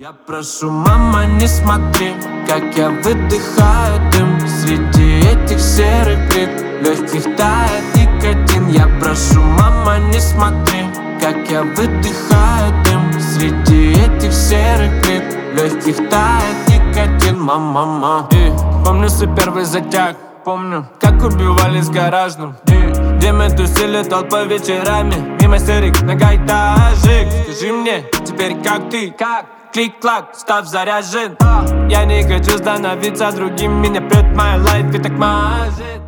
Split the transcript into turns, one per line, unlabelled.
Я прошу, мама, не смотри, как я выдыхаю дым. Среди этих серых плит легких тает никотин. Я прошу, мама, не смотри, как я выдыхаю дым. Среди этих серых плит легких тает никотин. Мама. И помню свой первый затяг. Помню, как убивались в гаражном. Где мы тусили толпой вечерами. Мимо стерик на гайтажик. Скажи мне, теперь как ты? Как? Клик-клак, став заряжен. Я не хочу становиться другим. Меня прет моя лайф и так мажет.